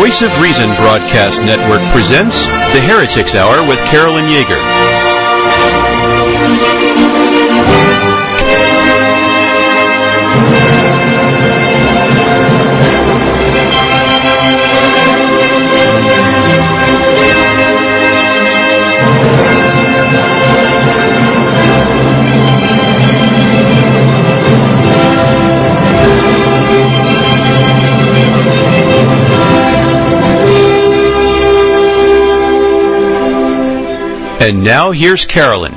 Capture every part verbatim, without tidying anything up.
Voice of Reason Broadcast Network presents The Heretics Hour with Carolyn Yeager. And now, here's Carolyn.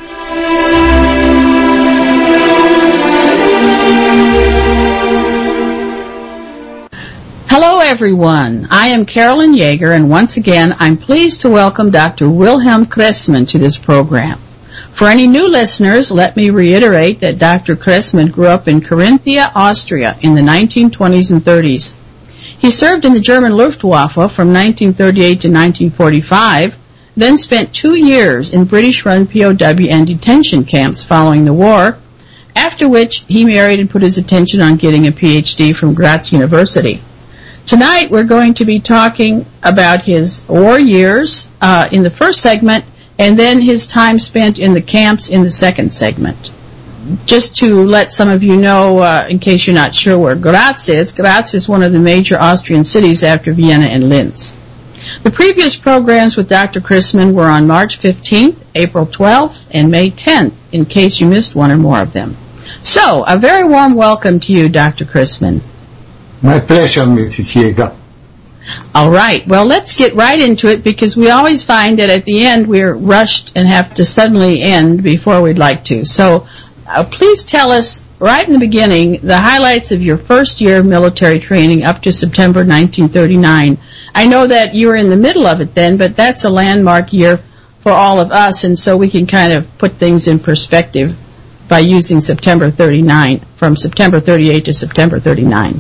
Hello, everyone. I am Carolyn Yeager, and once again, I'm pleased to welcome Doctor Wilhelm Kressmann to this program. For any new listeners, let me reiterate that Doctor Kressmann grew up in Carinthia, Austria in the nineteen twenties and thirties. He served in the German Luftwaffe from nineteen thirty-eight to nineteen forty-five, then spent two years in British-run P O W and detention camps following the war, after which he married and put his attention on getting a P H D from Graz University. Tonight we're going to be talking about his war years uh, in the first segment, and then his time spent in the camps in the second segment. Just to let some of you know, uh, in case you're not sure where Graz is, Graz is one of the major Austrian cities after Vienna and Linz. The previous programs with Doctor Kressmann were on March fifteenth, April twelfth, and May tenth, in case you missed one or more of them. So, a very warm welcome to you, Doctor Kressmann. My pleasure, Missus Yeager. All right. Well, let's get right into it, because we always find that at the end we're rushed and have to suddenly end before we'd like to. So, uh, please tell us, right in the beginning, the highlights of your first year of military training up to September nineteen thirty-nine. I know that you were in the middle of it then, but that's a landmark year for all of us, and so we can kind of put things in perspective by using September thirty-nine, from September thirty-eight to September thirty-nine.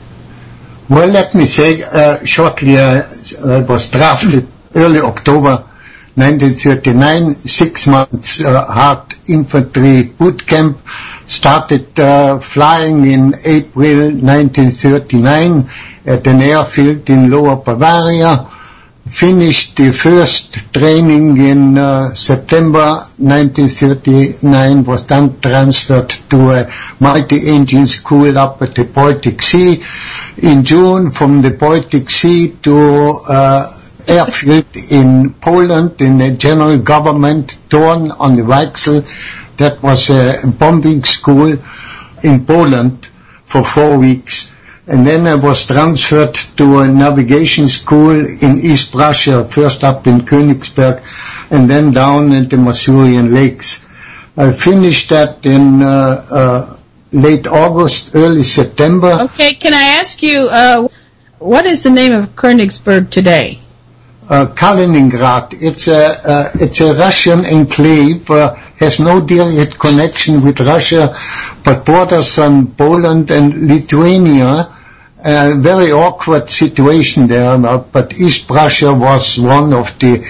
Well, let me say, uh, shortly, uh, I was drafted early October nineteen thirty-nine, six months uh, hard infantry boot camp, started uh, flying in April nineteen thirty-nine at an airfield in Lower Bavaria, finished the first training in uh, September nineteen thirty-nine, was then transferred to a multi-engine school up at the Baltic Sea. In June, from the Baltic Sea to uh, airfield in Poland, in the general government, Torn on the Weichsel. That was a bombing school in Poland for four weeks. And then I was transferred to a navigation school in East Prussia, first up in Königsberg, and then down in the Masurian Lakes. I finished that in uh, uh, late August, early September. Okay, can I ask you, uh, what is the name of Königsberg today? Uh, Kaliningrad. It's a uh, it's a Russian enclave. Uh, has no direct connection with Russia, but borders on Poland and Lithuania. A very awkward situation there, but East Prussia was one of the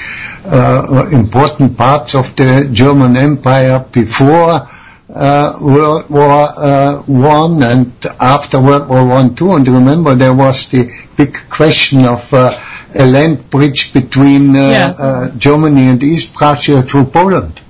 uh, important parts of the German Empire before uh, World War uh, One and after World War One too. And remember, there was the big question of uh, a land bridge between uh, yeah. uh, Germany and East Prussia through Poland.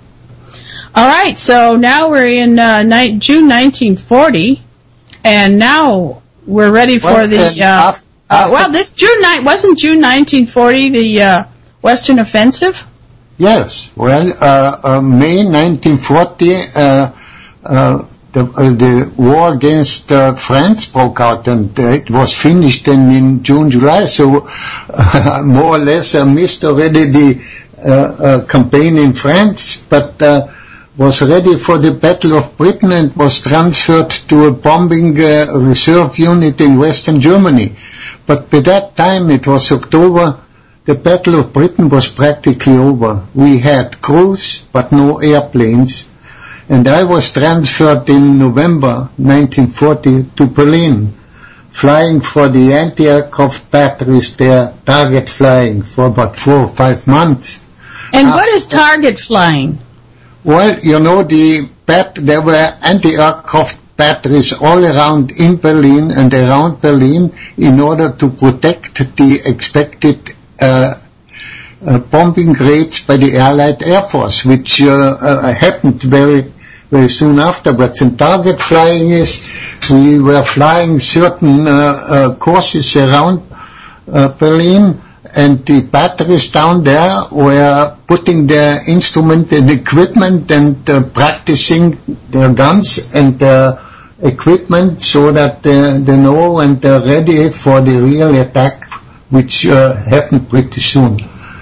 All right, so now we're in uh, ni- June nineteen forty, and now we're ready for well, the, uh, after, uh, well, this June ni- wasn't June nineteen forty the uh, Western Offensive? Yes, well, uh, uh, May nineteen forty, uh, uh, the, uh, the war against uh, France broke out, and uh, it was finished in, in June, July, so uh, more or less I missed already the uh, uh, campaign in France, but uh, was ready for the Battle of Britain and was transferred to a bombing uh, reserve unit in Western Germany. But by that time, it was October, the Battle of Britain was practically over. We had crews, but no airplanes. And I was transferred in November nineteen forty to Berlin, flying for the anti-aircraft batteries there, target flying for about four or five months. And what is target flying? Well, you know, the bat, there were anti-aircraft batteries all around in Berlin and around Berlin in order to protect the expected uh, uh, bombing raids by the Allied Air Force, which uh, uh, happened very, very soon afterwards. And target flying is, we were flying certain uh, uh, courses around uh, Berlin, and the batteries down there were putting their instrument and equipment and uh, practicing their guns and their equipment so that uh, they know and they're ready for the real attack, which uh, happened pretty soon.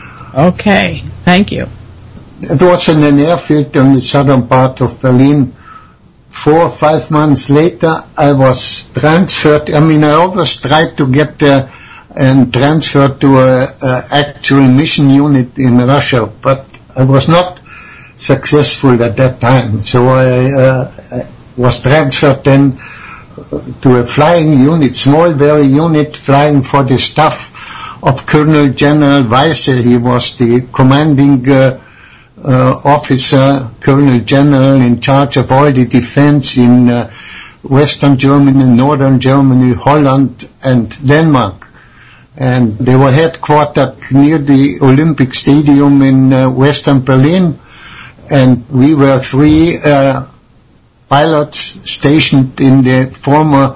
Okay, thank you. It was in an airfield on the southern part of Berlin. Four or five months later, I was transferred. I mean, I always tried to get there and transferred to a, a actual mission unit in Russia, but I was not successful at that time. So I, uh, I was transferred then to a flying unit, small very unit, flying for the staff of Colonel General Weisse. He was the commanding uh, uh, officer, Colonel General in charge of all the defense in uh, Western Germany, Northern Germany, Holland, and Denmark. And they were headquartered near the Olympic Stadium in uh, Western Berlin, and we were three uh, pilots stationed in the former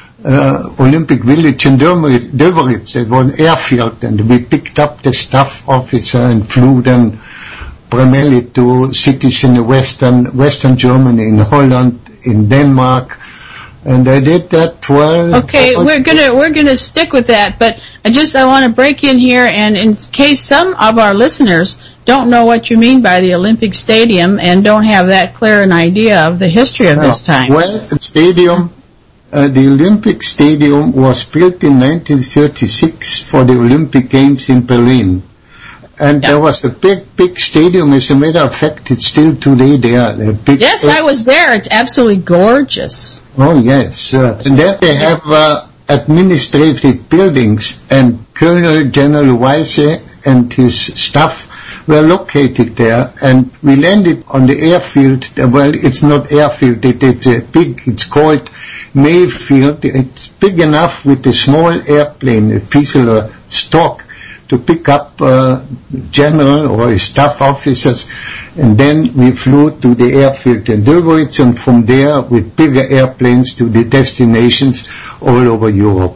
uh, Olympic Village in Döberitz. It was an airfield, and we picked up the staff officer and flew them primarily to cities in the Western Western Germany, in Holland, in Denmark. And I did that well. Okay, we're gonna we're gonna stick with that, but I just I want to break in here, and in case some of our listeners don't know what you mean by the Olympic Stadium and don't have that clear an idea of the history of this time. Well, the stadium, uh, the Olympic Stadium was built in nineteen thirty-six for the Olympic Games in Berlin. And yeah. There was a big, big stadium. As a matter of fact, it's still today there. A big yes, I was there. It's absolutely gorgeous. Oh, yes. Uh, and there they have uh, administrative buildings, and Colonel General Weisse and his staff were located there, and we landed on the airfield. Well, it's not airfield, it, it's a big, it's called Mayfield. It's big enough with a small airplane, a Fieseler Stork, to pick up uh, general or staff officers, and then we flew to the airfield in Döberitz, and from there with bigger airplanes to the destinations all over Europe.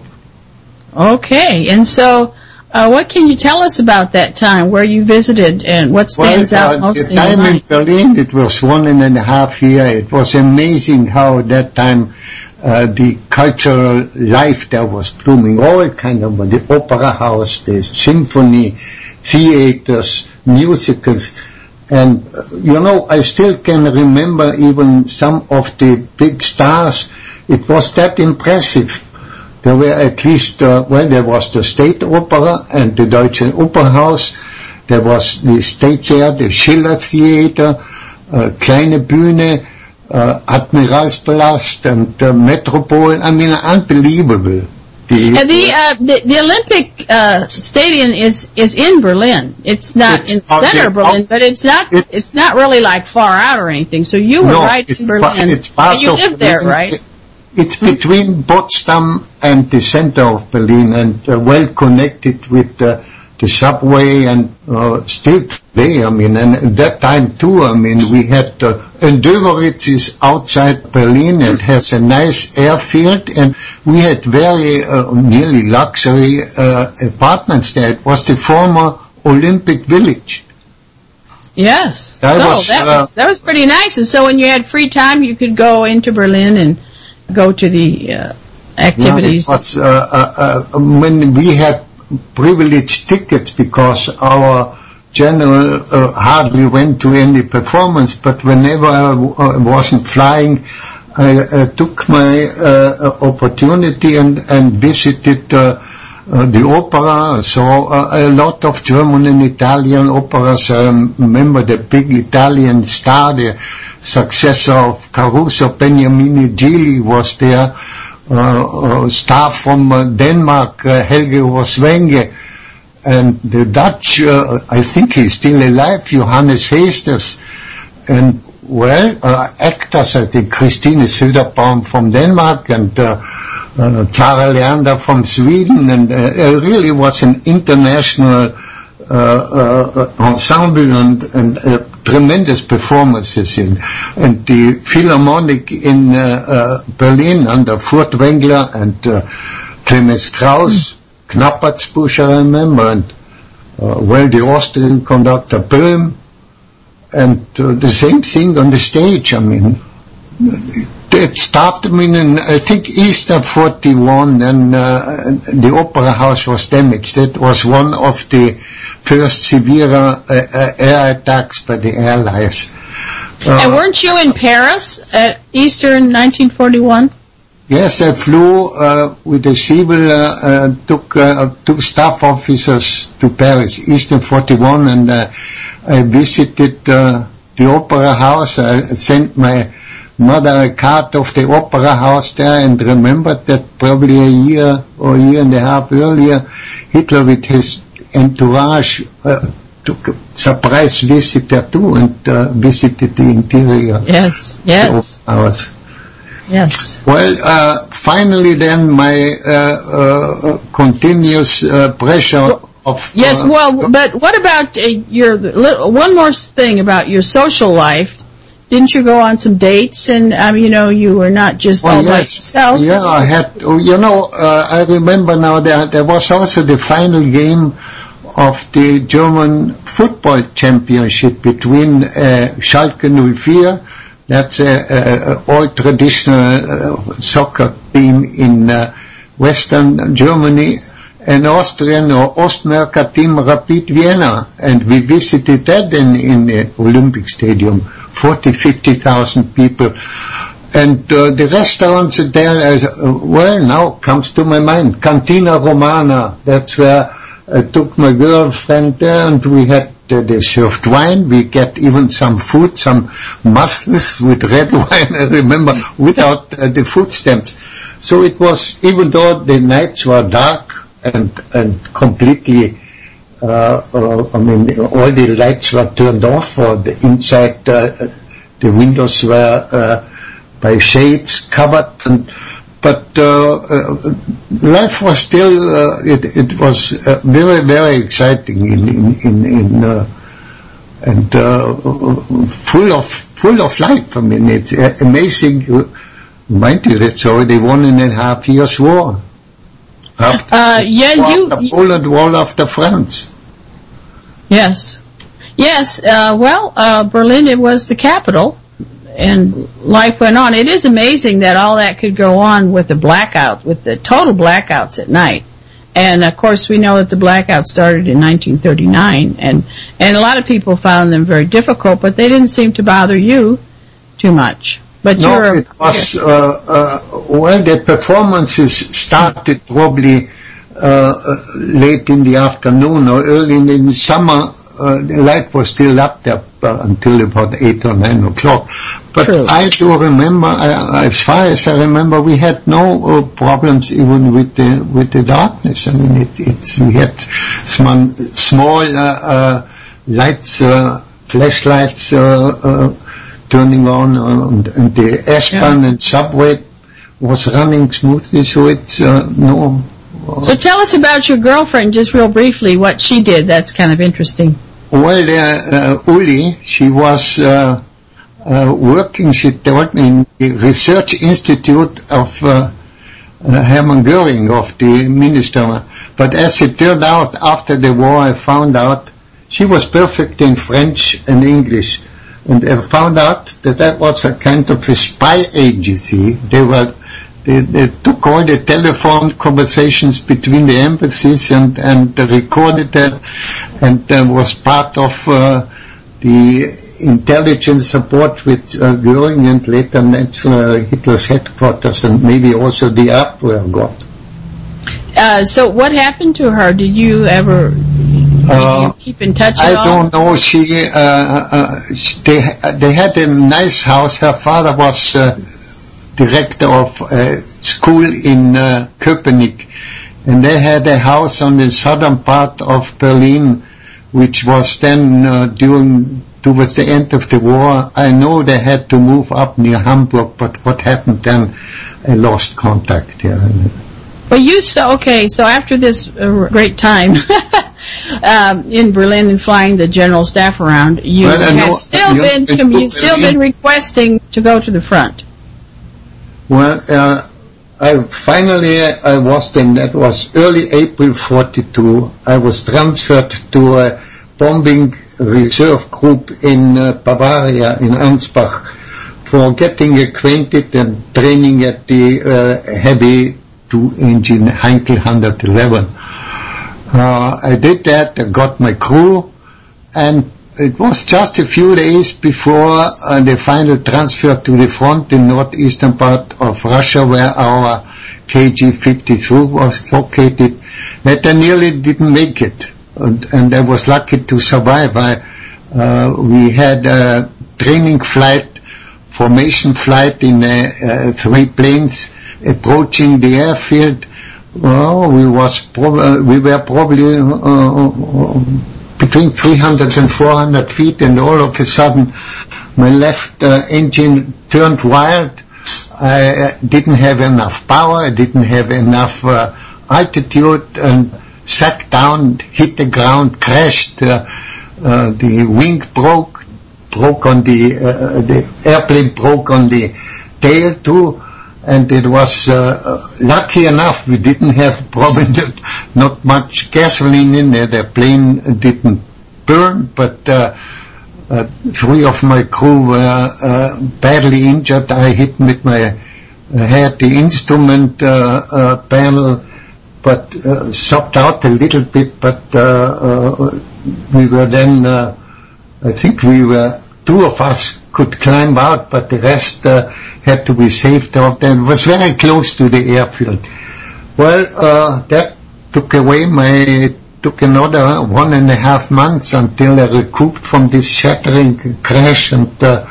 Okay, and so uh, what can you tell us about that time, where you visited, and what stands well, uh, out most in your mind? The time in Berlin, it was one and a half year. It was amazing how that time Uh, the cultural life there was blooming, all kind of, the opera house, the symphony, theaters, musicals, and, uh, you know, I still can remember even some of the big stars. It was that impressive. There were at least, uh, well, there was the State Opera and the Deutsche Opernhaus, there was the State Theater, the Schiller Theater, uh, Kleine Bühne, Uh, Admiralspalast and uh, Metropol. I mean, unbelievable. The uh, the, uh, the the Olympic uh, Stadium is is in Berlin. It's not it's in center Berlin, but it's not it's, it's not really like far out or anything. So you were no, right in Berlin. Pa- it's part and you of lived there, Berlin. right? It's between Potsdam and the center of Berlin, and uh, well connected with uh, the subway, and uh, still today, I mean, and at that time too, I mean, we had, uh, and Döberitz is outside Berlin and has a nice airfield, and we had very, uh, nearly luxury, uh, apartments there. It was the former Olympic Village. Yes. That so was, that uh, was, that was pretty nice. And so when you had free time, you could go into Berlin and go to the, uh, activities. Yeah, it was, uh, uh, uh, when we had privileged tickets, because our general uh, hardly went to any performance, but whenever I w- uh, wasn't flying, I uh, took my uh, opportunity and, and visited uh, uh, the opera. So uh, a lot of German and Italian operas. I remember the big Italian star, the successor of Caruso, Beniamino Gigli was there. Uh, uh, staff from uh, Denmark, uh, Helge Roswenge, and the Dutch, uh, I think he's still alive, Johannes Heesters, and well, uh, actors, I think Christine Söderbaum from Denmark and uh, uh, Zara Leander from Sweden, and uh, it really was an international uh, uh, ensemble and, and uh, tremendous performances in. And the Philharmonic in uh, uh, Berlin under Furtwängler and uh, Clemens Strauss, Knappertsbusch, I remember, and uh, well, the Austrian conductor Böhm, and uh, the same thing on the stage. I mean, it started, I mean, in, I think Easter forty-one, then uh, the opera house was damaged. That was one of the first severe uh, uh, air attacks by the Allies. Uh, and weren't you in Paris at Easter in nineteen forty-one? Yes, I flew uh, with the Schiebel, uh, uh, took uh, two staff officers to Paris, Easter forty-one, and uh, I visited uh, the opera house. I sent my mother a card of the opera house there and remembered that probably a year or a year and a half earlier, Hitler with his entourage uh, took a surprise visit there too and uh, visited the interior. Yes, yes. The opera house. Yes. Well, uh, finally then my uh, uh, continuous uh, pressure well, of... Yes, uh, well, but what about uh, your... One more thing about your social life. Didn't you go on some dates? And, um, you know, you were not just well, all yes. by yourself. Yeah, I had... You know, uh, I remember now that there was also the final game of the German football championship between uh, Schalke oh four. That's a, a, a old traditional uh, soccer team in uh, Western Germany, an Austrian or Ostmärker team, Rapid Vienna, and we visited that in, in the Olympic Stadium, forty, fifty thousand people. And uh, the restaurants there, uh, well, now comes to my mind, Cantina Romana, that's where I took my girlfriend there, and we had Uh, they served wine. We get even some food, some mussels with red wine, I remember, without uh, the food stamps. So it was, even though the nights were dark and and completely, uh, uh, I mean, all the lights were turned off, or the inside uh, the windows were uh, by shades covered, and but uh, uh, life was still, uh, it, it was uh, very, very exciting in, in, in, in uh, and uh, full of, full of life. I mean, it's uh, amazing. Mind you, that's already one and a half years war. After, uh, yeah, war you, after Poland, war after France. Yes. Yes, uh, well, uh, Berlin, it was the capital. And life went on. It is amazing that all that could go on with the blackout, with the total blackouts at night. And of course, we know that the blackout started in nineteen thirty-nine, and and a lot of people found them very difficult, but they didn't seem to bother you too much. But no, you're it was uh, uh, well, the performances started probably uh, late in the afternoon or early in the summer. Uh, the light was still up there uh, until about eight or nine o'clock. But True. I do remember, uh, as far as I remember, we had no uh, problems even with the with the darkness. I mean, it, it's we had small, small uh, uh, lights, uh, flashlights uh, uh, turning on, uh, and, and the S-Bahn yeah. and subway was running smoothly. So it's uh, no. So tell us about your girlfriend, just real briefly, what she did. That's kind of interesting. Well, uh, uh, Uli, she was uh, uh, working, she told me, in the research institute of uh, uh, Hermann Göring, of the minister. But as it turned out, after the war, I found out she was perfect in French and English. And I found out that that was a kind of a spy agency. They were They, they took all the telephone conversations between the embassies and, and uh, recorded them, and uh, was part of uh, the intelligence support with uh, Göring and later uh, Hitler's headquarters, and maybe also the Abwehr got. Uh, so what happened to her? Did you ever did uh, you keep in touch at I all? don't know. She, uh, uh, they, they had a nice house. Her father was uh, director of a school in uh, Köpenick, and they had a house on the southern part of Berlin, which was then uh, during towards the end of the war. I know they had to move up near Hamburg, but what happened then, I lost contact. Yeah. Well, you saw, okay, so after this uh, great time um, in Berlin and flying the general staff around, you well, had know, still been commu- still been requesting to go to the front. Well, uh, I finally I was then, that was early April forty-two, I was transferred to a bombing reserve group in uh, Bavaria, in Ansbach, for getting acquainted and training at the uh, heavy two-engine Heinkel one eleven. Uh, I did that, I got my crew, and it was just a few days before uh, the final transfer to the front in northeastern part of Russia, where our K G fifty-three was located, that I nearly didn't make it. And, and I was lucky to survive. I, uh, we had a training flight, formation flight in uh, uh, three planes approaching the airfield. Well, we was prob- we were probably uh, between three hundred and four hundred feet, and all of a sudden my left uh, engine turned wild. I didn't have enough power, I didn't have enough uh, altitude, and sat down, hit the ground, crashed. Uh, uh, the wing broke, broke on the, uh, the airplane broke on the tail too. And it was uh, lucky enough we didn't have probably not, not much gasoline in there. The plane didn't burn, but uh, uh, three of my crew were uh, badly injured. I hit with my head the instrument uh, uh, panel, but uh, sopped out a little bit. But uh, uh, we were then, uh, I think we were, two of us could climb out, but the rest uh, had to be saved out, and it was very close to the airfield. Well, uh, that took away my, took another one and a half months until I recouped from this shattering crash, and uh,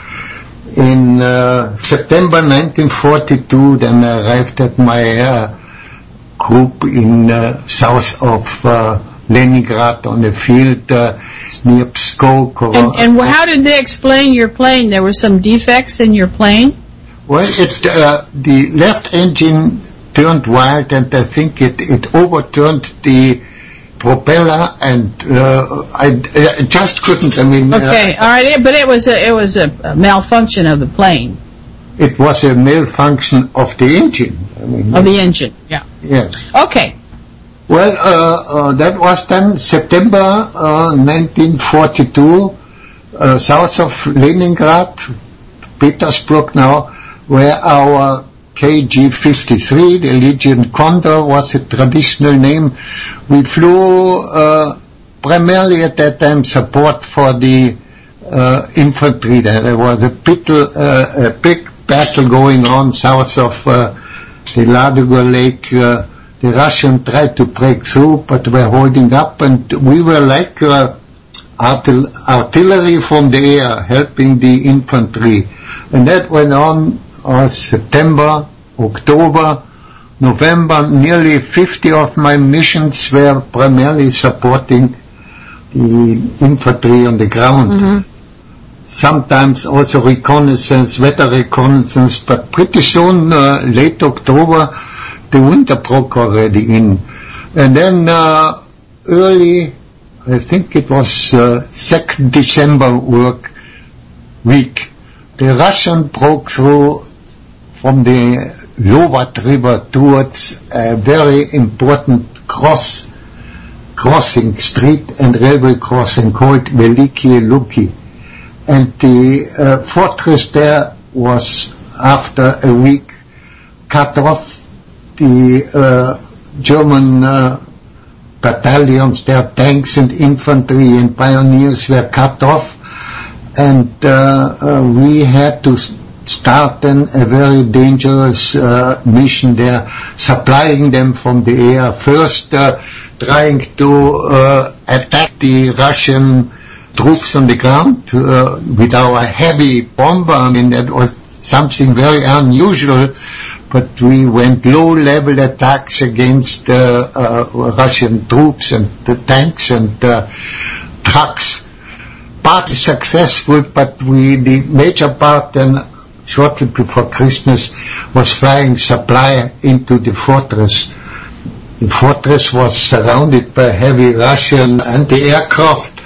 in uh, September nineteen forty-two, then I arrived at my uh, group in uh, south of uh, Leningrad on a field uh, near Pskov. And, and how did they explain your plane? There were some defects in your plane? Well, it, uh, the left engine turned wild, and I think it, it overturned the propeller, and uh, I, I just couldn't. I mean, okay, uh, all right, but it was a, it was a, a malfunction of the plane. It was a malfunction of the engine. I mean, of the engine, yeah. Yes. Okay. Well, uh, uh, that was then September uh, nineteen forty-two, uh, south of Leningrad, Petersburg now, where our K G fifty-three, the Legion Condor, was a traditional name. We flew uh, primarily at that time support for the uh, infantry. There was a, battle, uh, a big battle going on south of uh, the Ladoga Lake. Uh, The Russians tried to break through, but were holding up, and we were like uh, artil- artillery from the air, helping the infantry. And that went on uh, September, October, November. Nearly fifty of my missions were primarily supporting the infantry on the ground. Mm-hmm. Sometimes also reconnaissance, weather reconnaissance, but pretty soon, uh, late October, the winter broke already in. And then uh, early, I think it was uh, second December work week, the Russian broke through from the Lovat River towards a very important cross, crossing, street and railway crossing called Velikie Luki. And the uh, fortress there was, after a week, cut off. The uh, German uh, battalions, their tanks and infantry and pioneers were cut off, and uh, uh, we had to start then a very dangerous uh, mission there, supplying them from the air. First, uh, trying to uh, attack the Russian troops on the ground uh, with our heavy bomber. I mean, that was something very unusual. But we went low-level attacks against uh, uh, Russian troops and the tanks and uh, trucks. partly successful, but we, the major part then, shortly before Christmas, was flying supply into the fortress. The fortress was surrounded by heavy Russian anti-aircraft,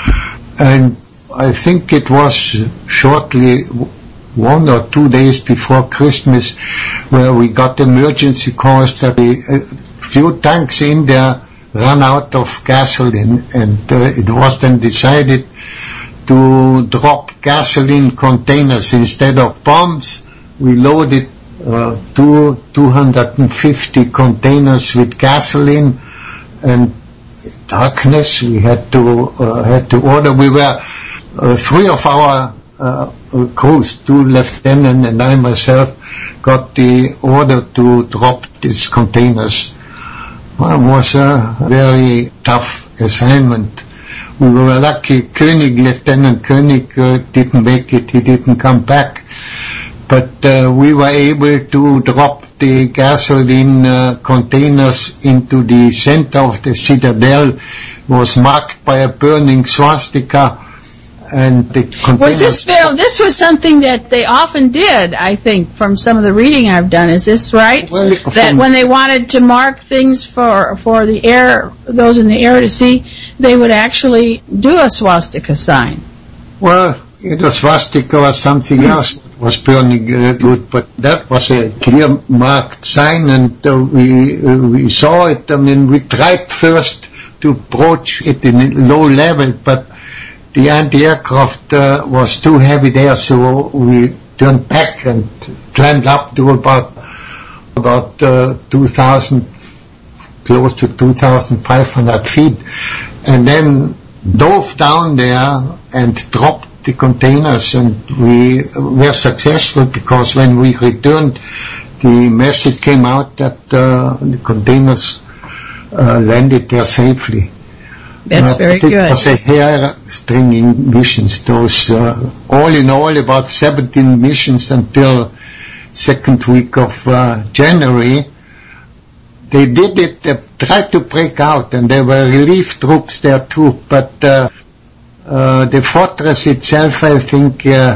and I think it was shortly one or two days before Christmas where we got emergency calls that a few tanks in there ran out of gasoline, and uh, it was then decided to drop gasoline containers instead of bombs. We loaded uh, two, two hundred fifty containers with gasoline, and darkness we had to uh, had to order. We were uh, three of our uh, crews, two lieutenants and I myself, got the order to drop these containers. Well, it was a very tough assignment. We were lucky. König, Lieutenant König, uh, didn't make it. He didn't come back. But uh, we were able to drop the gasoline uh, containers into the center of the citadel. It was marked by a burning swastika. And the was this Phil, this was something that they often did, I think, from some of the reading I've done. Is this right? Well, that when they wanted to mark things for for the air, those in the air to see, they would actually do a swastika sign. Well, it was swastika or something else was burning uh, good, but that was a clear marked sign, and uh, we uh, we saw it. I mean, we tried first to approach it in low level, but the anti-aircraft uh, was too heavy there, so we turned back and climbed up to about about uh, two thousand, close to two thousand five hundred feet, and then dove down there and dropped the containers, and we were successful because when we returned, the message came out that uh, the containers uh, landed there safely. That's uh, very good. It was a hair-stringing missions. Those, uh, all in all, about seventeen missions until second week of uh, January. They did it, they tried to break out, and there were relief troops there too, but uh, uh, the fortress itself, I think, uh,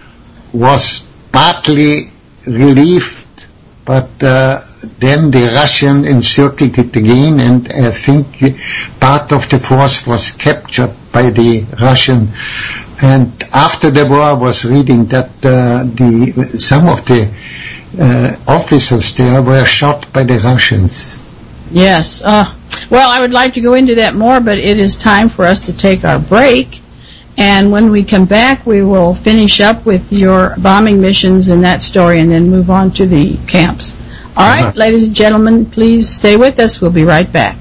was partly relieved, but uh, then the Russian encircled it again, and I think part of the force was captured by the Russian. And after the war, I was reading that uh, the some of the uh, officers there were shot by the Russians. Yes. Uh, well, I would like to go into that more, but it is time for us to take our break. And when we come back, we will finish up with your bombing missions and that story, and then move on to the camps. All right, uh-huh. Ladies and gentlemen, please stay with us. We'll be right back.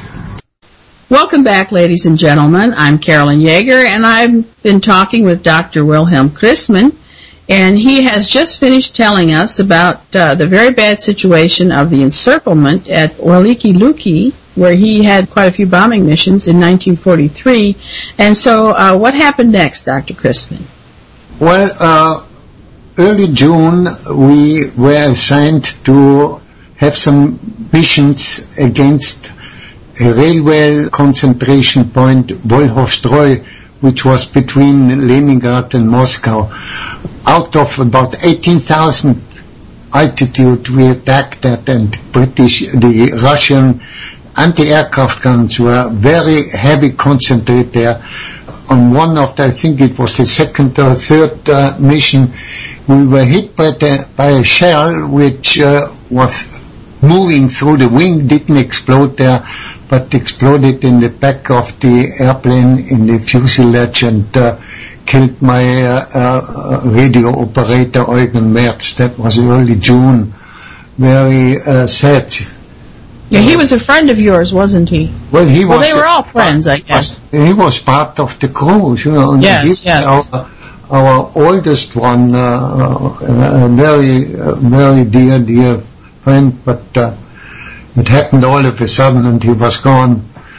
Welcome back, ladies and gentlemen. I'm Carolyn Yeager, and I've been talking with Doctor Wilhelm Christmann, and he has just finished telling us about uh, the very bad situation of the encirclement at Weliki Luki, where he had quite a few bombing missions in nineteen forty-three. And so uh, what happened next, Doctor Christmann? Well, uh, early June, we were assigned to have some missions against a railway concentration point, Wolhov-Stroi, which was between Leningrad and Moscow. Out of about eighteen thousand altitude, we attacked that, and British, the Russian anti-aircraft guns were very heavy concentrated there. On one of the, I think it was the second or third uh, mission, we were hit by, the, by a shell which uh, was moving through the wing, didn't explode there, but exploded in the back of the airplane in the fuselage, and uh, killed my uh, uh, radio operator Eugen Merz. That was early June. Very uh, sad. Yeah, he was a friend of yours, wasn't he? Well, he well, was. They were all friends, I guess. He was part of the crew, you know. Yes, he yes. Our, our oldest one, uh, a very, uh, very dear, dear friend, but uh, it happened all of a sudden, and he was gone.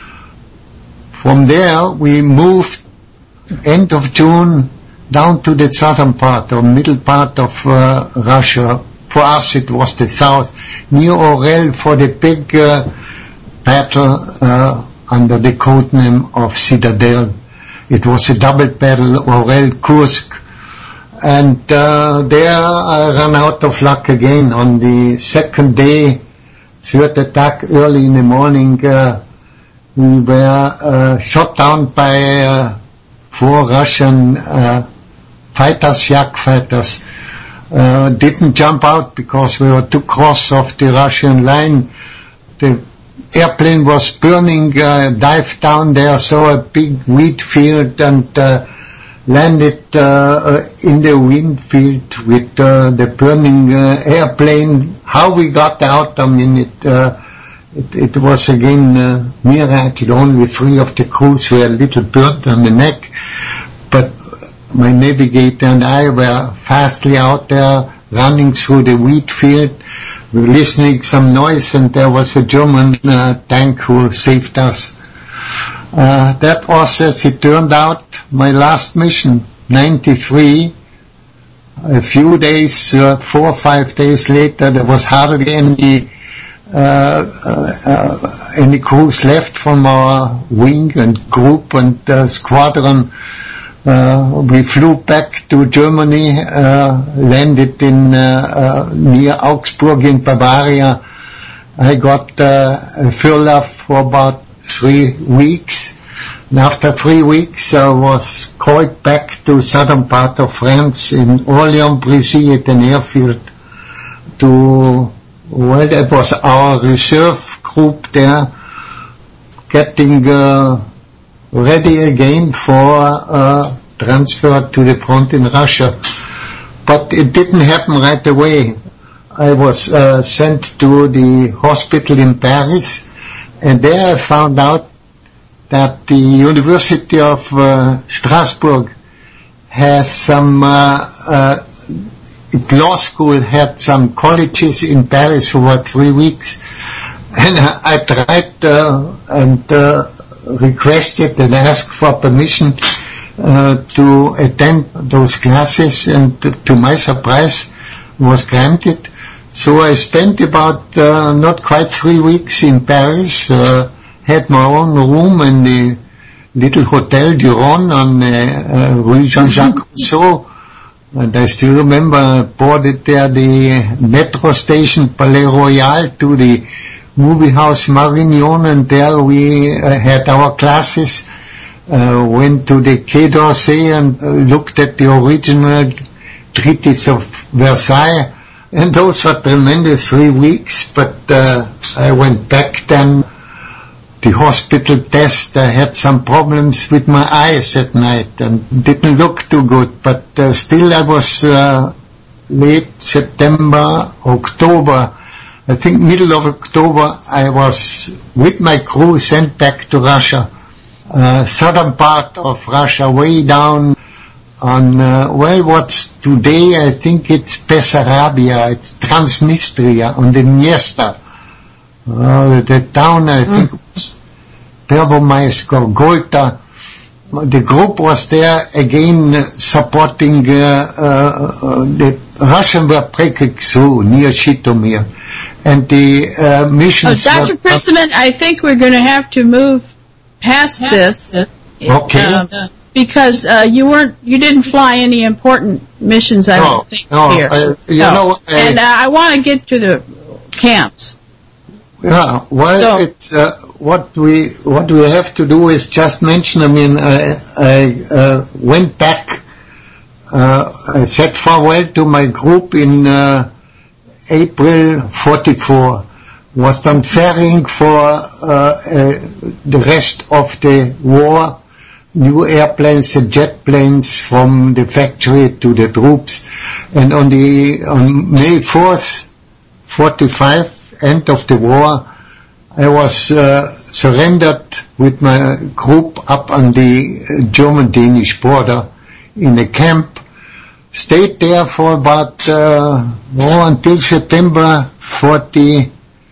From there, we moved end of June down to the southern part or middle part of uh, Russia. For us, it was the south, near Orel, for the big uh, battle uh, under the code name of Citadel. it was a double battle, Orel-Kursk. And uh, there I ran out of luck again. On the second day, third attack, early in the morning, uh, we were uh, shot down by uh, four Russian uh, fighters, Yak fighters. Uh, didn't jump out because we were too close off the Russian line. The airplane was burning, uh, dived down there, saw a big wheat field, and uh, landed uh, in the wheat field with uh, the burning uh, airplane. How we got out, I mean, it, uh, it, it was again uh, miracle. Only three of the crews were a little burnt on the neck, but my navigator and I were fastly out there, running through the wheat field, listening some noise, and there was a German uh, tank who saved us. Uh, that was, as it turned out, my last mission, ninety-three. A few days, uh, four or five days later, there was hardly any uh, uh, any crews left from our wing and group and uh, squadron. Uh, we flew back to Germany, uh, landed in uh, uh, near Augsburg in Bavaria. I got uh, a furlough for about three weeks. And after three weeks, I was called back to southern part of France in Orléans-Brisy at an airfield to, well, that was our reserve group there, getting uh, ready again for uh, transfer to the front in Russia. But it didn't happen right away. I was uh, sent to the hospital in Paris, and there I found out that the University of uh, Strasbourg has some, uh, uh, law school had some colleges in Paris for about three weeks, and I, I tried uh, and uh, requested and asked for permission uh, to attend those classes, and to my surprise was granted. So I spent about uh, not quite three weeks in Paris, uh, had my own room in the little Hotel du Rhône on uh, uh, Rue Jean-Jacques Rousseau, and I still remember I boarded there the metro station Palais Royal to the movie house Marignon, and there we uh, had our classes, uh, went to the Quai d'Orsay and uh, looked at the original treaties of Versailles, and those were tremendous three weeks, but uh, I went back then. The hospital test, I had some problems with my eyes at night and didn't look too good, but uh, still I was uh, late September, October, I think middle of October, I was with my crew sent back to Russia, uh, southern part of Russia, way down on, uh, well, what's today, I think it's Bessarabia, it's Transnistria, on the Dniester. Uh, the town, I think, mm. was Pervomaisk or Golta. The group was there again uh, supporting, uh, uh, the Russian were breaking through near Zhytomyr. And the uh, missions... Oh, Doctor Chrisman, I think we're going to have to move past this. Okay. Uh, because uh, you weren't, you didn't fly any important missions, I no, don't think, no, here. Uh, you no. know, uh, and uh, I want to get to the camps. Yeah, well, so, it's, uh, what we, what we have to do is just mention, I mean, I, I, uh, went back, uh, I said farewell to my group in, uh, April forty-four, was done ferrying for, uh, uh, the rest of the war, new airplanes and jet planes from the factory to the troops, and on the, on May fourth, forty-five, end of the war, I was uh, surrendered with my group up on the German-Danish border in a camp, stayed there for about, uh, oh, until September forty-five,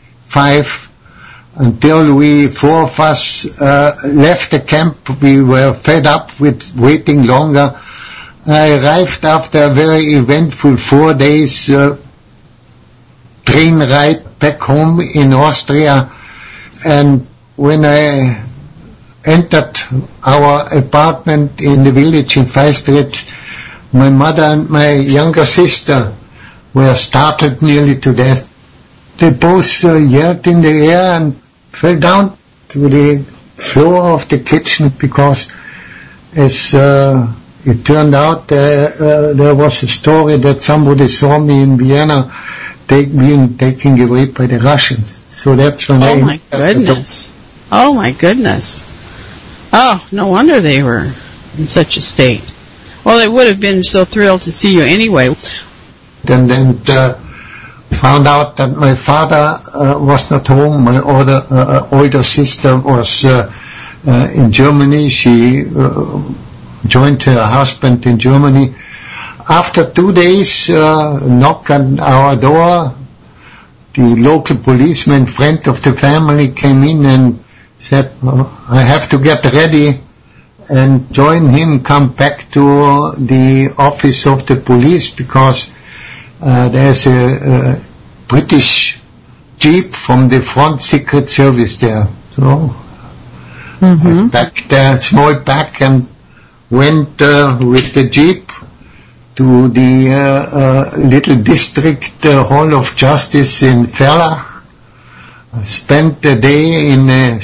until we, four of us, uh, left the camp. We were fed up with waiting longer. I arrived after a very eventful four days, uh, train ride back home in Austria, and when I entered our apartment in the village in Feistritz, my mother and my younger sister were startled nearly to death. They both uh, yelled in the air and fell down to the floor of the kitchen because, as uh, it turned out, uh, uh, there was a story that somebody saw me in Vienna take, being taken away by the Russians. So that's when I... Oh, my goodness. Oh, my goodness. Oh, no wonder they were in such a state. Well, they would have been so thrilled to see you anyway. And then uh, found out that my father uh, was not home. My older, uh, older sister was uh, uh, in Germany. She uh, joined her husband in Germany. After two days, uh, knock on our door. The local policeman, friend of the family, came in and said, oh, I have to get ready and join him, come back to the office of the police because uh, there's a, a British jeep from the front Secret Service there. So mm-hmm. I packed the small pack and went uh, with the jeep to the uh, uh, little district uh, hall of justice in Verlach. I spent the day in a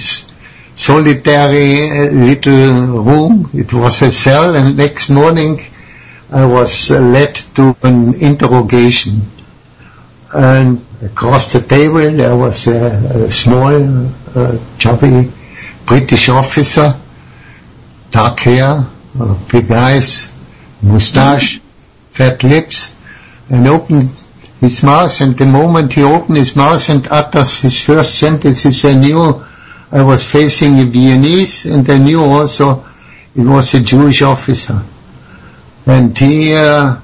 solitary little room. It was a cell, and next morning I was uh, led to an interrogation. And across the table there was a, a small, uh, chubby British officer, dark hair, uh, big eyes, moustache, fat lips, and opened his mouth, and the moment he opened his mouth and utters his first sentences, I knew I was facing a Viennese, and I knew also it was a Jewish officer. And he uh,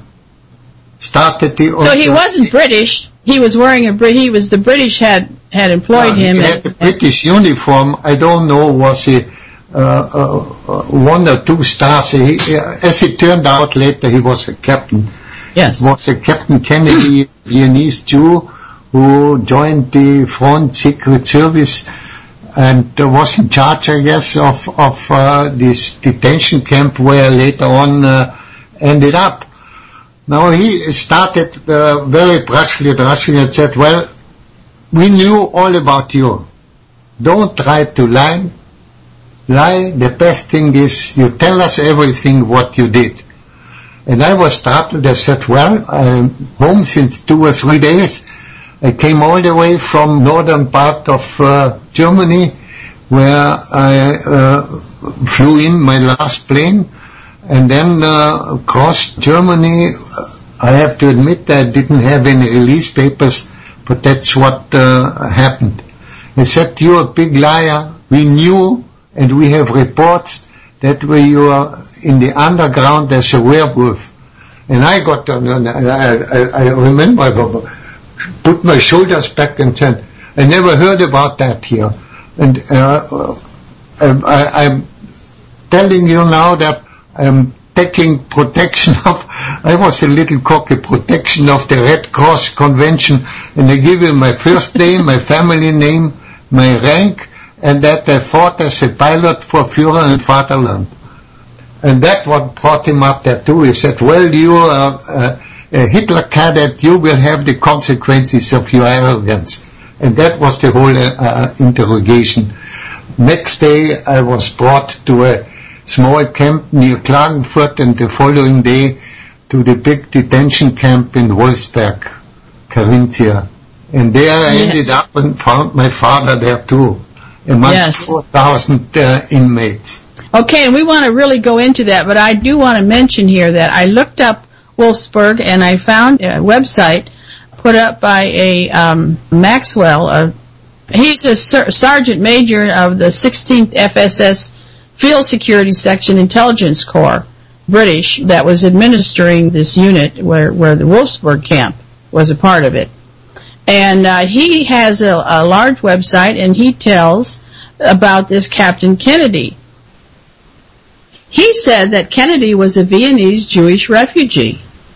started the... So he wasn't British. He was wearing a... He was the British had had employed yeah, him. He had the British uniform. I don't know, was he uh, uh, one or two stars. He, uh, as it turned out later, he was a captain. Yes. Was a Captain Kennedy, Viennese Jew, who joined the Front Secret Service and uh, was in charge, I guess, of, of uh, this detention camp where later on uh, ended up. Now he started uh, very brusquely, brusquely and said, well, we knew all about you. Don't try to lie. Lie. The best thing is you tell us everything what you did. And I was startled. I said, well, I'm home since two or three days. I came all the way from northern part of uh, Germany, where I uh, flew in my last plane, and then uh, crossed Germany. I have to admit that I didn't have any release papers, but that's what uh, happened. I said, you're a big liar. We knew, and we have reports that where you are in the underground as a werewolf. And I got, uh, I, I, I remember, I put my shoulders back and said, I never heard about that here. And uh, I, I'm telling you now that I'm taking protection of, I was a little cocky, protection of the Red Cross Convention, and I give you my first name, my family name, my rank, and that I fought as a pilot for Führer and Vaterland. And that what brought him up there too. He said, well, you are uh, a Hitler cadet, you will have the consequences of your arrogance. And that was the whole uh, interrogation. Next day I was brought to a small camp near Klagenfurt, and the following day to the big detention camp in Wolfsberg, Carinthia. And there I yes. ended up and found my father there too, amongst yes. four thousand uh, inmates. Okay, and we want to really go into that, but I do want to mention here that I looked up Wolfsburg and I found a website put up by a um, Maxwell. Uh, he's a ser- sergeant major of the sixteenth F S S Field Security Section Intelligence Corps, British, that was administering this unit where, where the Wolfsburg camp was a part of it. And uh, he has a, a large website, and he tells about this Captain Kennedy. He said that Kennedy was a Viennese Jewish refugee.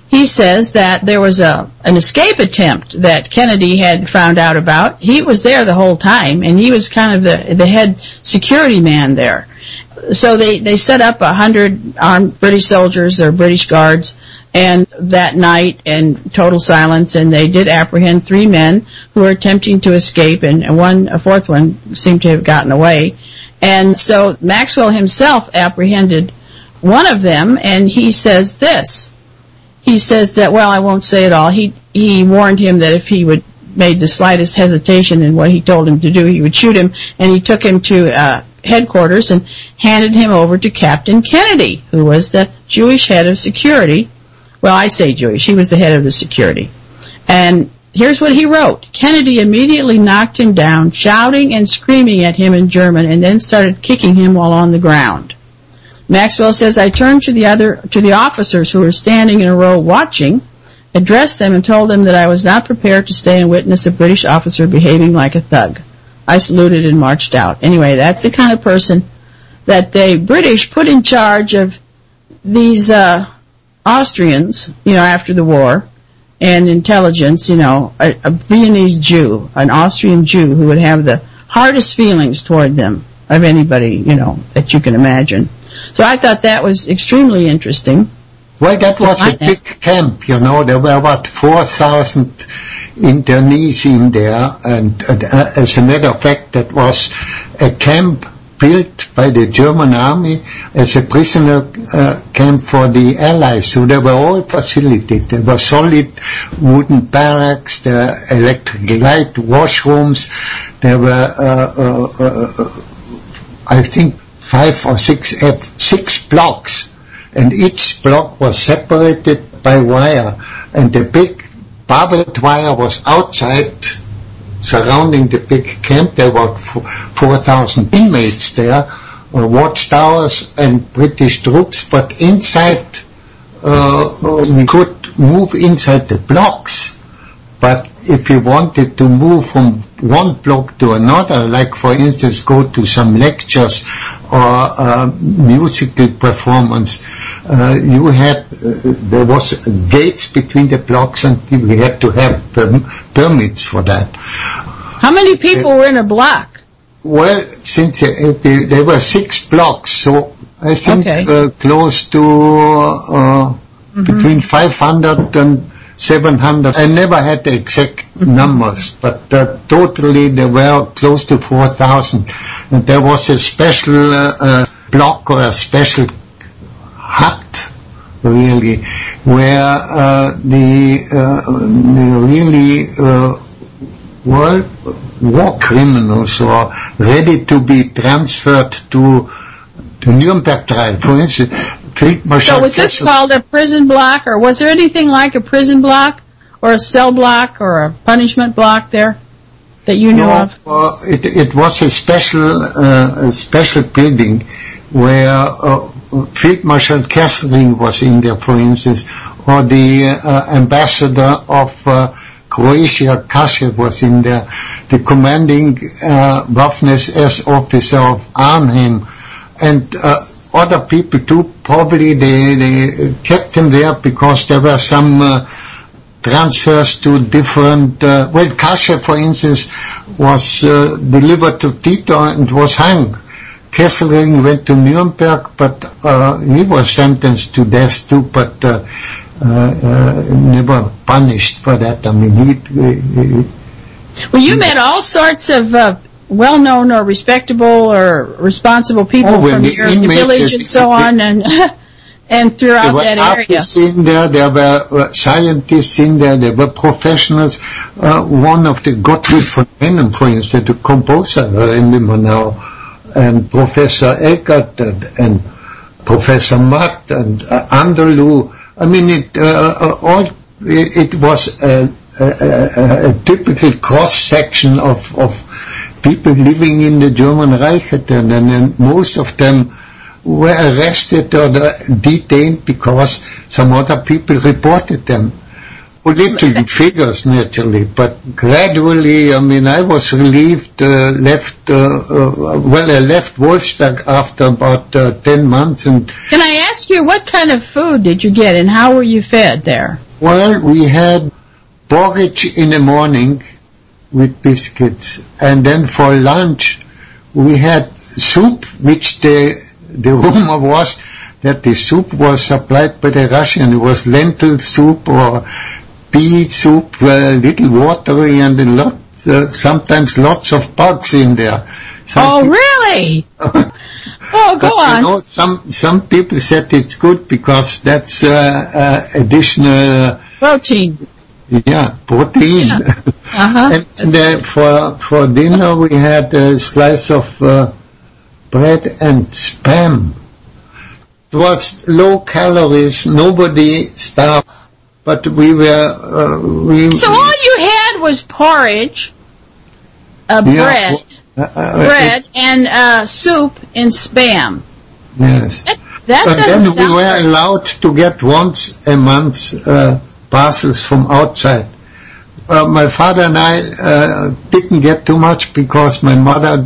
he says that there was a an escape attempt that Kennedy had found out about. He was there the whole time, and he was kind of the the head security man there. So they, they set up a hundred armed British soldiers or British guards, and that night, in total silence, and they did apprehend three men who were attempting to escape, and, and one, a fourth one seemed to have gotten away. And so Maxwell himself apprehended one of them, and he says this. He says that, well, I won't say it all. He he warned him that if he would made the slightest hesitation in what he told him to do, he would shoot him, and he took him to uh, headquarters and handed him over to Captain Kennedy, who was the Jewish head of security. Well, I say Jewish. He was the head of the security. And here's what he wrote. Kennedy immediately knocked him down, shouting and screaming at him in German, and then started kicking him while on the ground. Maxwell says, I turned to the other, to the officers who were standing in a row watching, addressed them and told them that I was not prepared to stay and witness a British officer behaving like a thug. I saluted and marched out. Anyway, that's the kind of person that the British put in charge of these uh, Austrians, you know, after the war, and intelligence, you know, a, a Viennese Jew, an Austrian Jew who would have the hardest feelings toward them of anybody, you know, that you can imagine. So I thought that was extremely interesting. Well, that was a big camp, you know. There were about four thousand internees in there, and uh, as a matter of fact, that was a camp built by the German army as a prisoner uh, camp for the Allies. So they were all facilitated. There were solid wooden barracks, there were electric light, washrooms. There were, uh, uh, uh, I think, five or six, uh, six blocks. And each block was separated by wire, and the big barbed wire was outside, surrounding the big camp. There were four thousand inmates there, uh, watchtowers and British troops, but inside, uh, we could move inside the blocks. But if you wanted to move from one block to another, like for instance go to some lectures or uh, musical performance, uh, you had, uh, there was gates between the blocks and you had to have perm- permits for that. How many people uh, were in a block? Well, since uh, there were six blocks, so I think okay. uh, close to uh, mm-hmm. between five hundred and seven hundred. I never had the exact mm-hmm. numbers, but uh, totally there were close to four thousand. And there was a special uh, uh, block or a special hut, really, where uh, the, uh, the really uh, well, war criminals were ready to be transferred to the Nuremberg trial. For instance, so was this called a prison block, or was there anything like a prison block, or a cell block, or a punishment block there that you knew no, of? Uh, it, it was a special, uh, a special building where uh, Field Marshal Kesselring was in there, for instance, or the uh, ambassador of uh, Croatia, Kashev, was in there, the commanding uh, Waffen-S S officer of Arnhem, and uh, other people too. Probably they, they kept him there because there were some uh, transfers to different, uh, well, Kashev, for instance, was uh, delivered to Tito and was hung. Kesselring went to Nuremberg, but uh, he was sentenced to death too, but uh, uh, uh, never punished for that. I mean, he... he well, you met all sorts of uh, well-known or respectable or responsible people oh, from your village and so on, and and throughout that area. There were artists in there, there were scientists in there, there were professionals. Uh, one of the Gottfried von Mennen, for instance, the composer, I remember now, and Professor Eckert and, and Professor Matt and uh, Anderlu. I mean, it uh, all it, it was a, a, a, a typical cross-section of, of people living in the German Reich, and, and most of them were arrested or detained because some other people reported them. little figures, naturally, but gradually, I mean, I was relieved, uh, left, uh, uh, well, I left Wolfsberg after about uh, ten months. And can I ask you, what kind of food did you get, and how were you fed there? Well, we had porridge in the morning with biscuits, and then for lunch we had soup, which the the rumor was that the soup was supplied by the Russian. It was lentil soup or pea soup, a little watery, and a lot, uh, sometimes lots of bugs in there. Some oh, people, really? Oh, go but, on. You know, some some people said it's good because that's uh, uh, additional uh, protein. Yeah, protein. Yeah. Uh-huh. And uh, for for dinner we had a slice of uh, bread and spam. It was low calories. Nobody starved, but we were. Uh, we, so all you had was porridge, uh, yeah, bread, uh, uh, bread, and uh, soup and spam. Yes. That, that but doesn't then sound we were right. allowed to get once a month uh, parcels from outside. Uh, my father and I uh, didn't get too much because my mother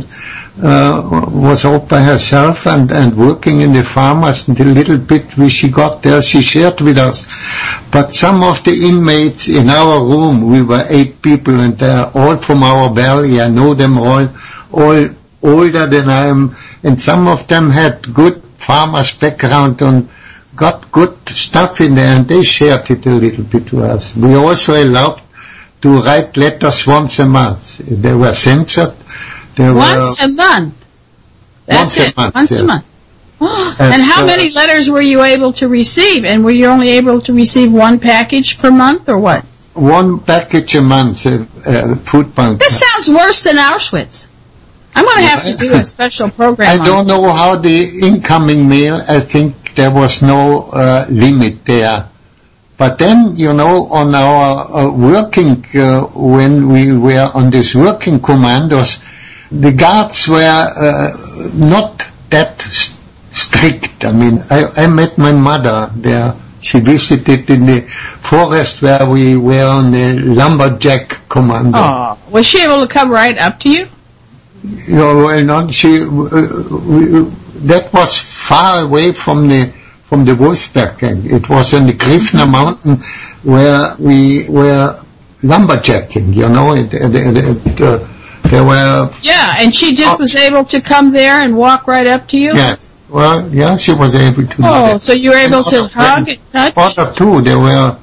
uh, was out by herself and, and working in the farmers, and the little bit which she got there she shared with us. But some of the inmates in our room, we were eight people, and they're all from our valley. I know them all, all older than I am, and some of them had good farmers background and got good stuff in there, and they shared it a little bit to us. We also allowed to write letters once a month. They were censored. They once were a month? That's once it, a month, once yeah. a month. and, And, how uh, many letters were you able to receive? And were you only able to receive one package per month, or what? one package a month, uh, uh, food bank. This sounds worse than Auschwitz. I'm going to have to do a special program I on don't it. know how the incoming mail, I think there was no uh, limit there. But then, you know, on our uh, working, uh, when we were on these working commandos, the guards were uh, not that st- strict. I mean, I, I met my mother there. She visited in the forest where we were on the lumberjack commando. Oh, was she able to come right up to you? You know, well, not she. Uh, we, that was far away from the from the Wolfsberg gang. It was on the Grifner Mountain where we were lumberjacking. You know, it, it, it, it, uh, there were. Yeah, and she just was able to come there and walk right up to you. Yes. Well, yeah, she was able to. do Oh, that. so you were able And to other hug friends- and touch? Other two, they were.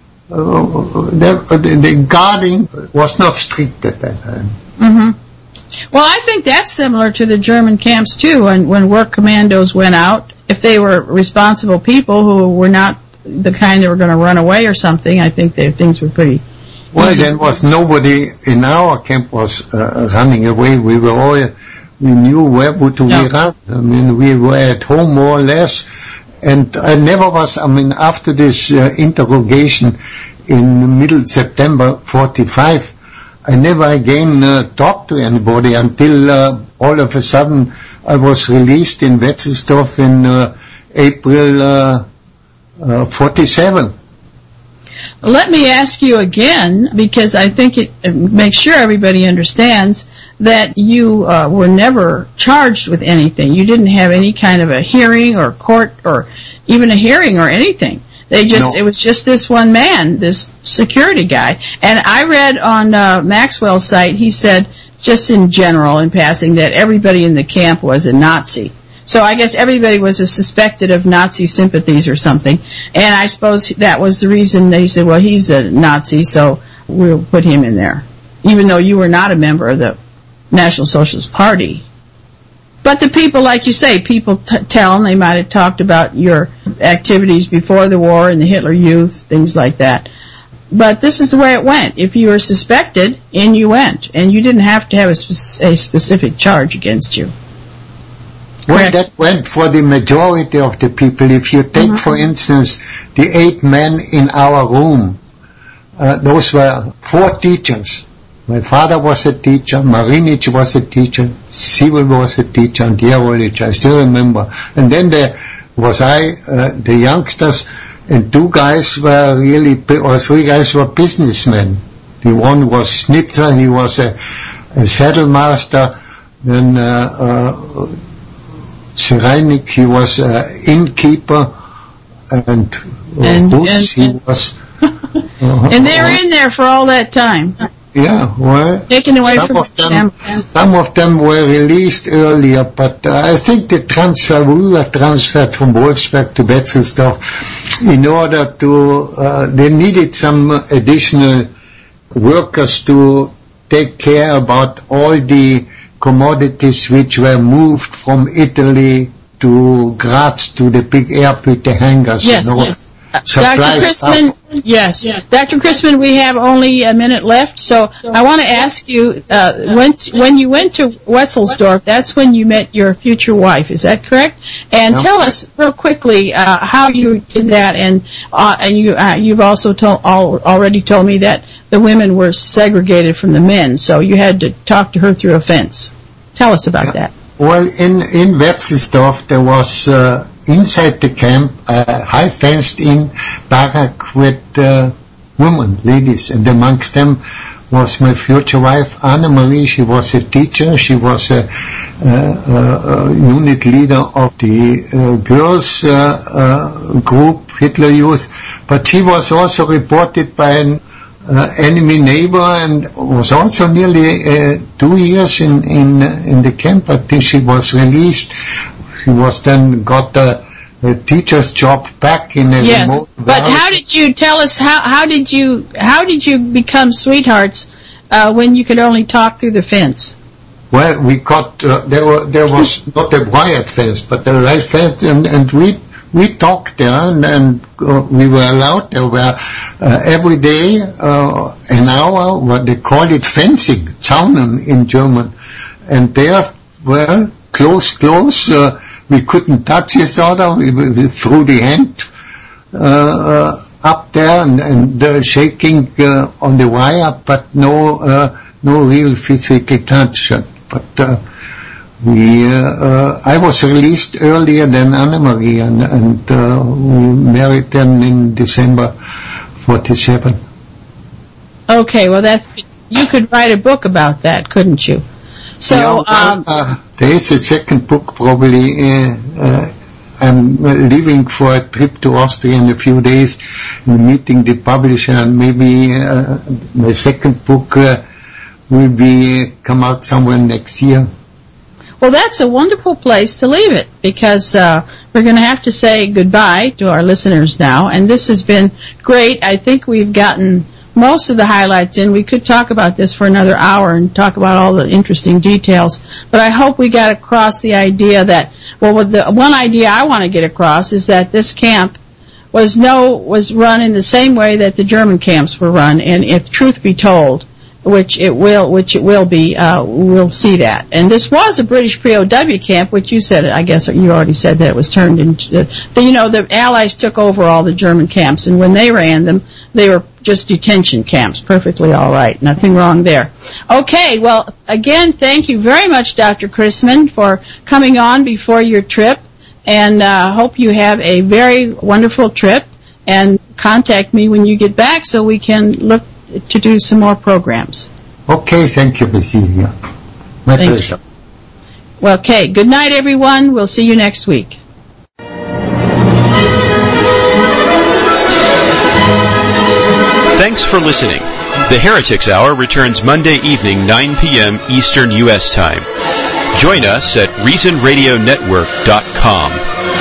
Uh, they, uh, the, the guarding was not strict at that time. Mm-hmm. Well, I think that's similar to the German camps, too, when, when work commandos went out. If they were responsible people who were not the kind that were going to run away or something, I think that things were pretty Well, easy. there was nobody in our camp was uh, running away. We were all, we knew where would we No. run. I mean, we were at home more or less. And I never was, I mean, after this uh, interrogation in middle September forty-five, I never again uh, talked to anybody until uh, all of a sudden I was released in Wetzelsdorf in uh, April uh, uh, forty-seven. Let me ask you again, because I think it, it makes sure everybody understands that you uh, were never charged with anything. You didn't have any kind of a hearing or court or even a hearing or anything. They just, No. it was just this one man, this security guy. And I read on uh, Maxwell's site, he said, just in general, in passing, that everybody in the camp was a Nazi. So I guess everybody was suspected of Nazi sympathies or something. And I suppose that was the reason they said, well, he's a Nazi, so we'll put him in there. Even though you were not a member of the National Socialist Party. But the people, like you say, people t- tell them, they might have talked about your activities before the war and the Hitler Youth, things like that. But this is the way it went. If you were suspected, in you went. And you didn't have to have a, spe- a specific charge against you. Well, Correct. that went for the majority of the people. If you take, Mm-hmm. for instance, the eight men in our room, uh, those were four teachers. My father was a teacher, Marinic was a teacher, Sewell was a teacher, and Djerovic, I still remember. And then there was I, uh, the youngsters, and two guys were really, or three guys were businessmen. The one was Schnitzer, he was a, a saddle master. Then uh, uh, Sereinik, he was an innkeeper, and, uh, and, Hus, and, he was... Uh, and they were in there for all that time. Yeah, well, taken away some from of them, some of them were released earlier, but uh, I think the transfer, we were transferred from Wolfsberg to Wetzelsdorf in order to, uh, they needed some additional workers to take care about all the commodities which were moved from Italy to Graz to the big airfield, the hangars. Yes, you know. yes. Uh, Doctor Chrisman, yes. yes. Doctor Chrisman, we have only a minute left, so I want to ask you, uh, when, when you went to Wetzelsdorf, that's when you met your future wife, is that correct? And no. Tell us real quickly uh, how you did that, and uh, and you, uh, you've also told, all, already told me that the women were segregated from the men, so you had to talk to her through a fence. Tell us about yeah. that. Well, in, in Wetzelsdorf, there was... Uh, inside the camp, a high fenced-in barrack with uh, women, ladies, and amongst them was my future wife, Anna-Marie. She was a teacher. She was a, a, a unit leader of the uh, girls' uh, uh, group, Hitler Youth, but she was also reported by an uh, enemy neighbor and was also nearly uh, two years in, in, in the camp. I think she was released. He was then got a, a teacher's job back in a yes, remote but valley. How did you tell us how how did you how did you become sweethearts uh, when you could only talk through the fence? Well, we got uh, there were there was not a wired fence, but a right fence, and and we we talked there, and, and uh, we were allowed. There were uh, every day uh, an hour. What they call it, fencing, Zaunen in German, and there were close, close. Uh, We couldn't touch each other. We, we threw the hand uh, uh, up there and, and uh, shaking uh, on the wire, but no, uh, no real physical touch. But uh, we, uh, uh, I was released earlier than Anna-Marie, and, and uh, we married them in December forty-seven. Okay, well, that's you could write a book about that, couldn't you? So. Yeah, well, um, uh, There is a second book probably. Uh, uh, I'm leaving for a trip to Austria in a few days, meeting the publisher, and maybe uh, my second book uh, will be uh, come out somewhere next year. Well, that's a wonderful place to leave it, because uh, we're going to have to say goodbye to our listeners now, and this has been great. I think we've gotten most of the highlights in. We could talk about this for another hour and talk about all the interesting details, but I hope we got across the idea that, well, the one idea I want to get across is that this camp was no was run in the same way that the German camps were run, and if truth be told, which it will, which it will be, uh, we'll see that. And this was a British P O W camp, which you said, I guess you already said that it was turned into, the, you know, the Allies took over all the German camps, and when they ran them, they were just detention camps, perfectly all right, nothing wrong there. Okay, well, again, thank you very much, Doctor Chrisman, for coming on before your trip, and uh, hope you have a very wonderful trip, and contact me when you get back so we can look to do some more programs. Okay, thank you, Miz Silvia. My thank pleasure. You. Well, okay, good night, everyone. We'll see you next week. Thanks for listening. The Heretics Hour returns Monday evening, nine p.m. Eastern U S Time. Join us at reason radio network dot com.